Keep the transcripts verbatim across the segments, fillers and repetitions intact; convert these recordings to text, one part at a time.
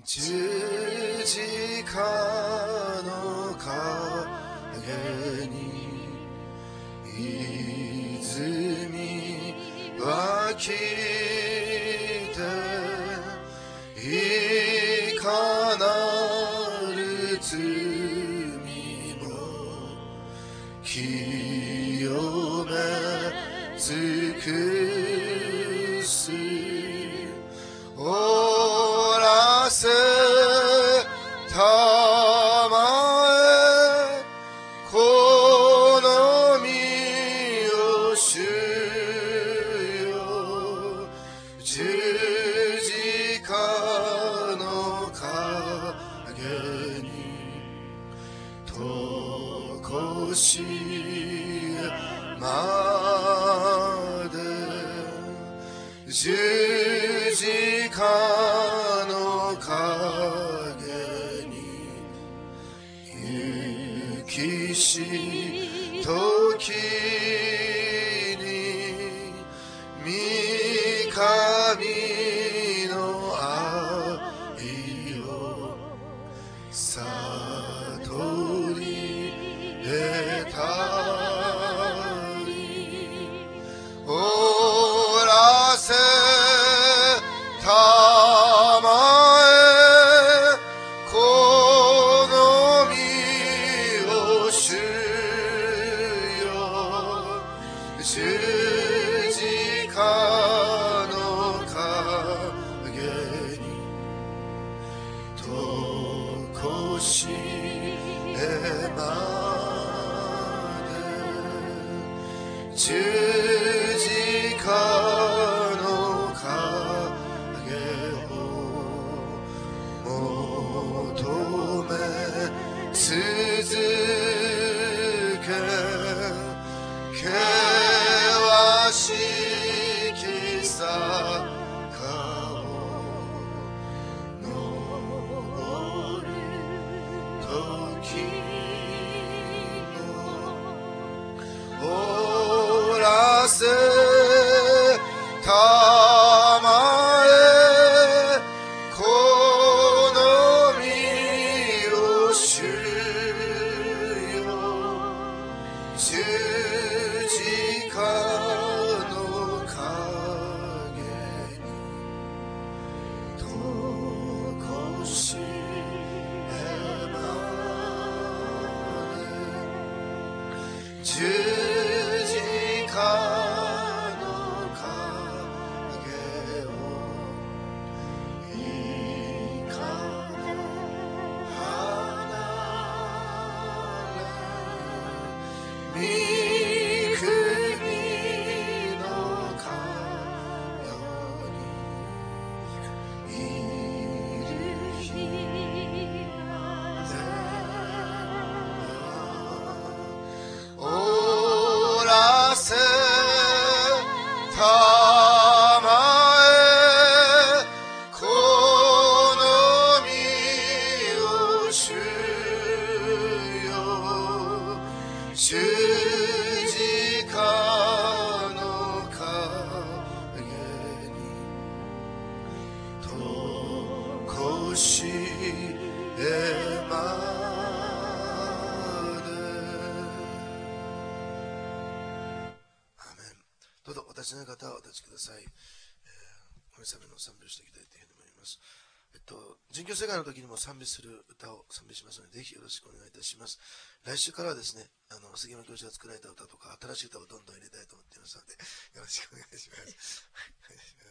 十字架の陰に泉湧きていかなる罪も清め尽くすおらせたまえこの身を主よ十字架の陰にとこしまで十字架の陰に行きし時に御神の愛を悟り得たりおらせたまえこの身を主よ十字架の陰にとこしえまで十字架の影を求め続け険しき坂を登る時もおらせたまえこの身を主よ十字架の陰にとこしえまで十字架の影をいか離れ御国のかようにいる日おらせたまえこの身を主よ十字架の陰にとこしえまでアーメン。どうぞお立ちの方はお立ちください。えー、神様の賛美をしていきたいというふうに思います。えっと、人教世界の時にも賛美する歌を賛美しますので、ぜひよろしくお願いいたします。来週からはですね、あの、杉山教授が作られた歌とか、新しい歌をどんどん入れたいと思っていますので、よろしくお願いします。お願いします。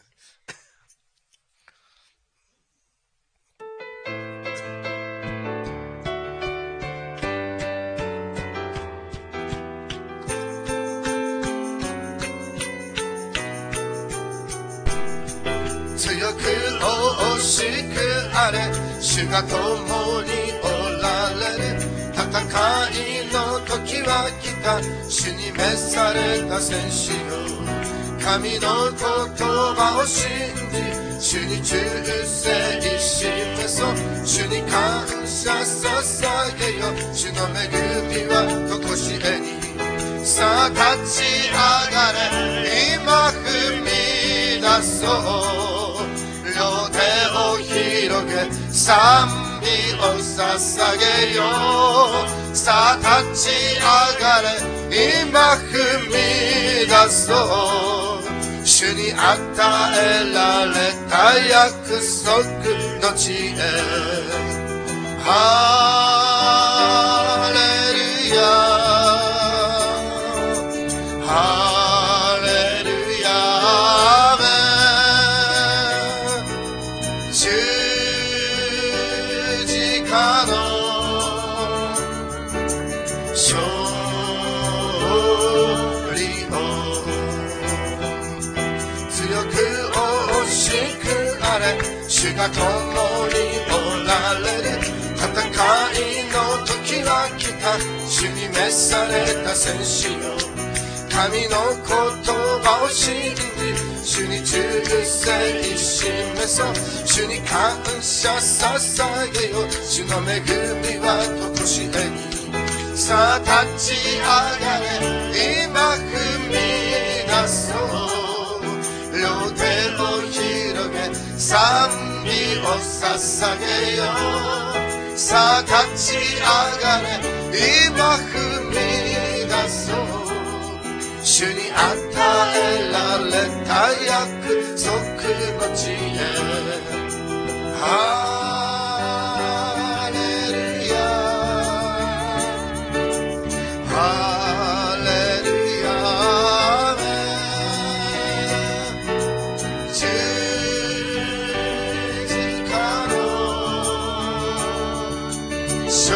強く惜しくあれ主が共におられる戦いの時は来た主に召された戦士よ神の言葉を信じ主に忠誠示そう主に感謝捧げよ主の恵みはとこしえにさあ立ち上がれ今踏み出そう両手を広げれ賛美を捧げよう。さあ立ち上がれ、今踏み出そう。主に与えられた約束の地へ。ハレルヤ、ハレルヤ、アーメン。十字架の勝利を強く惜しくあれ、主が共におられる。戦いの時は来た、主に召された戦士よ。神の言葉を信じ、主に忠誠示そう。主に感謝捧げよう。主の恵みはとこしえに。さあ立ち上がれ、今踏み出そう。両手を広げ賛美を捧げよう。さあ立ち上がれ、今踏み出そう。主に与えられた約束の地へ。ハレルヤ、ハレルヤ、アーメン。十字架の勝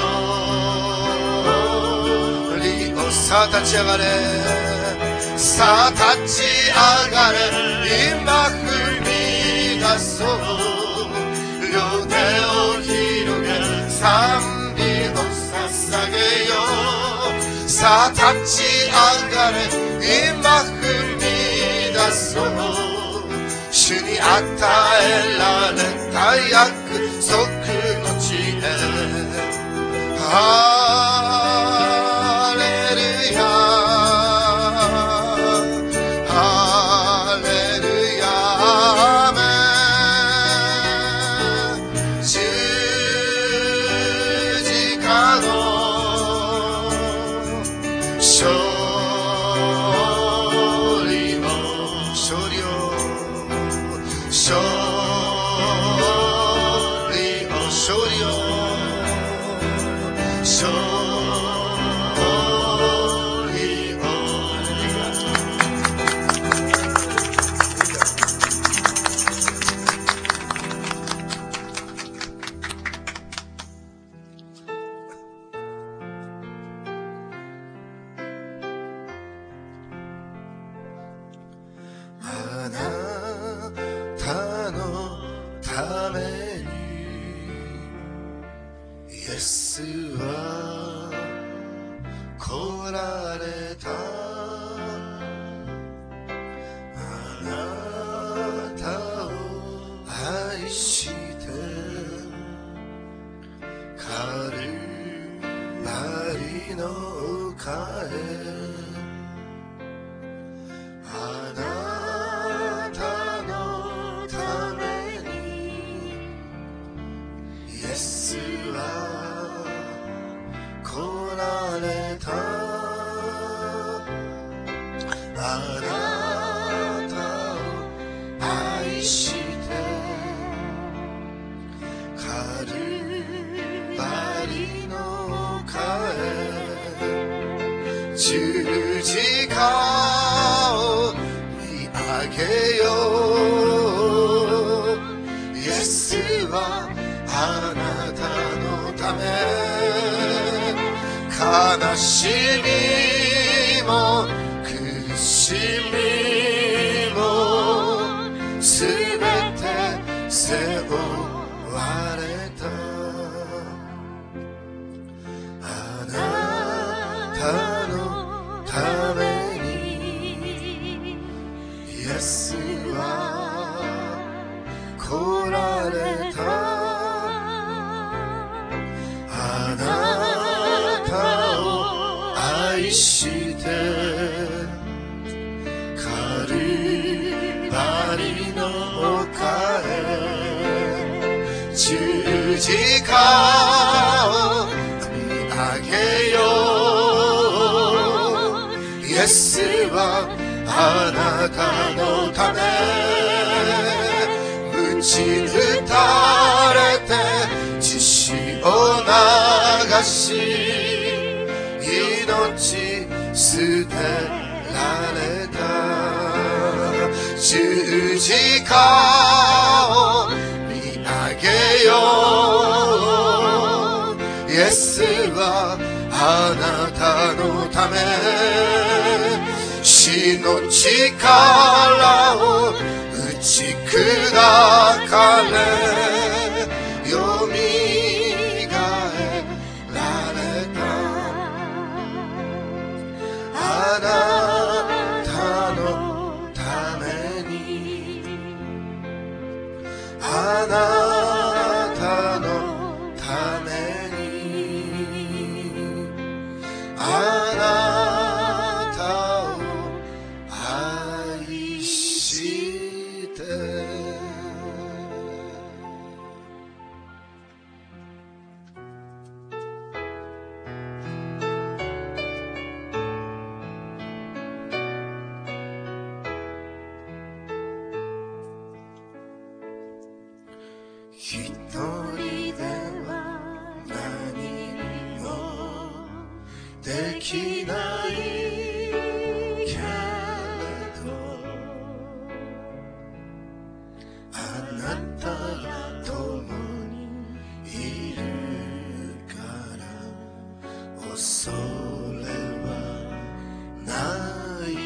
利を。さあ立ち上がれ、さあ立ち上がれ、今踏み出そう。両手を広げ賛美を捧げよう。さあ立ち上がれ、今踏み出そう。主に与えられた約束の地へ。ハレルヤ、ハレルヤ、アーメン。十字架の勝利を、勝利を、勝利を、勝利を、勝利を。あなたのためにイエスは来られた。あなたを愛してカルバリの丘へ。あなたのためにイエスは来られた。あなたを愛してカルバリの丘へ。十字架を見上げよう。イエスはあなたのため、悲しみも苦しみもすべて背負われた。あなたのためにイエスは来られた。あなたを愛してカルバリの丘へ。十を見上げよう。イエスはあなたのため鞭打たれて血を流し命捨てられた。十字架を見上げよう。イエスはあなたのため死の力を打ち砕かれよみがえられた。あなたのためにあなたのためにあなたを愛して一人では何もできないけれどあなたが共にいるから恐れはない。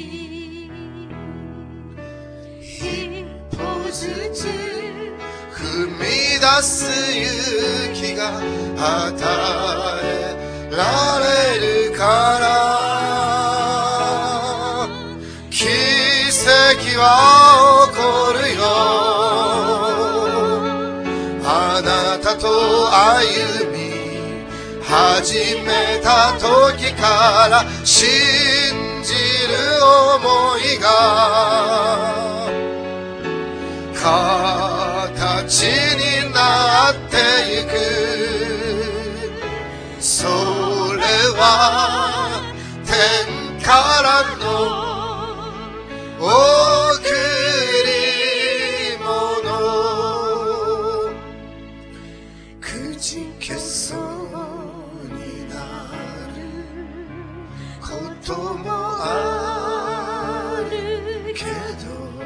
一歩ずつ踏み出す勇気が与えられるから奇跡は起こるよ。あなたと歩み始めた時から信じる想いが形になってゆく。それは天からの贈り物。くじけそうになることもあるけど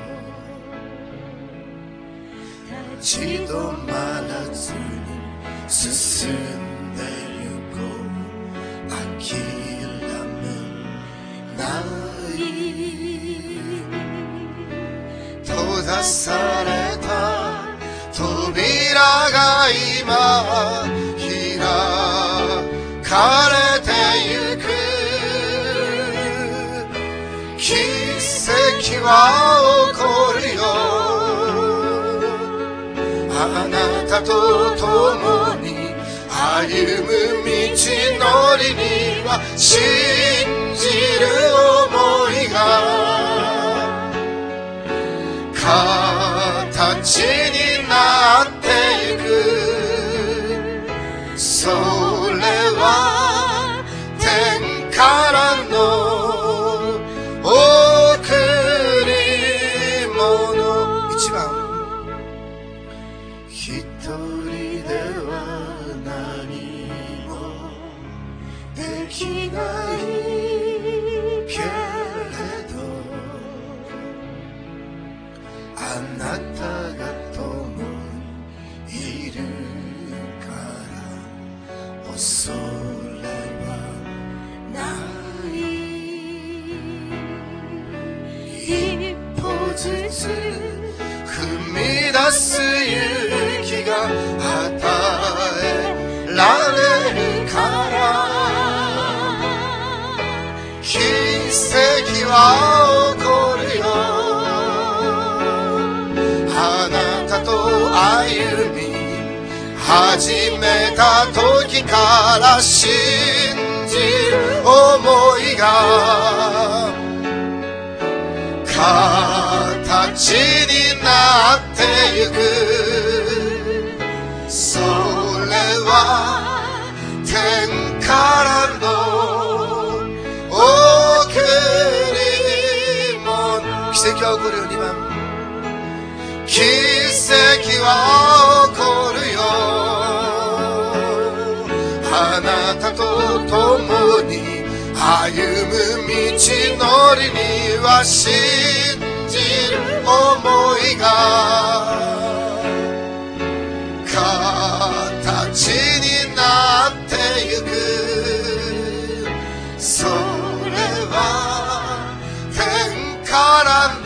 立ち止まらずに進んでゆこう。諦めない閉ざされた扉が今開かれてゆく。奇跡は起こるよ。あなたと共に歩む道のりには信じる想いが形になってゆく。それは天からの贈り物。一番一人では何もできないけれどあなたが共にいるから恐れはない。一歩ずつ踏み出す勇気が与えられるから奇跡は起こるよ。あなたと歩み始めた時から信じる想いが形になってゆく。それが起こるようには奇跡は起こるよ。あなたと共に歩む道のりには信じる想いが形になってゆく。それは天から